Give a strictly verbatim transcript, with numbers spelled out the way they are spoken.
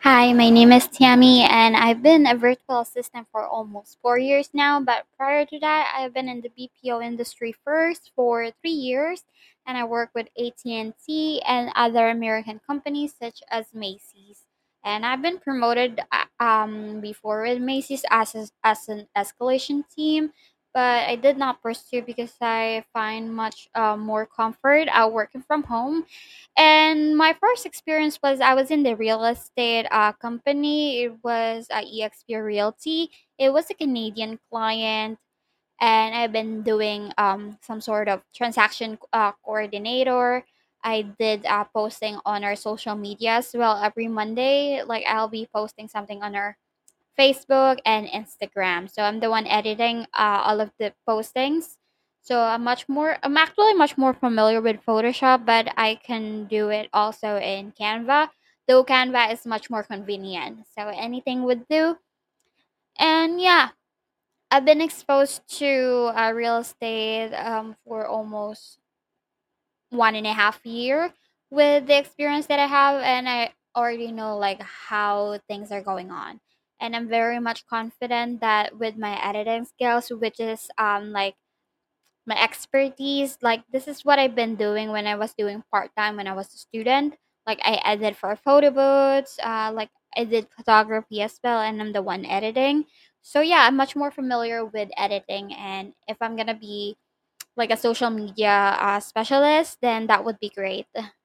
Hi, my name is Tammy, and I've been a virtual assistant for almost four years now. But prior to that, I've been in the B P O industry first for three years, and I work with A T and T and T and other American companies such as Macy's. And I've been promoted uh, um, before with Macy's as, a, as an escalation team, but I did not pursue because I find much uh, more comfort uh, working from home. And my first experience was I was in the real estate uh, company. It was uh, E X P Realty. It was a Canadian client, and I've been doing um, some sort of transaction uh, coordinator. I did uh, posting on our social media as well every Monday. Like I'll be posting something on our Facebook and Instagram. So I'm the one editing uh, all of the postings. So I'm much more I'm actually much more familiar with Photoshop, but I can do it also in Canva. Though Canva is much more convenient. So anything would do. And yeah, I've been exposed to uh, real estate um, for almost one and a half year with the experience that I have, and I already know like how things are going on. And I'm very much confident that with my editing skills, which is um like my expertise, like this is what I've been doing when I was doing part time when I was a student. Like I edit for photo booths, uh, like I did photography as well, and I'm the one editing. So yeah, I'm much more familiar with editing, and if I'm gonna be like a social media uh, specialist, then that would be great.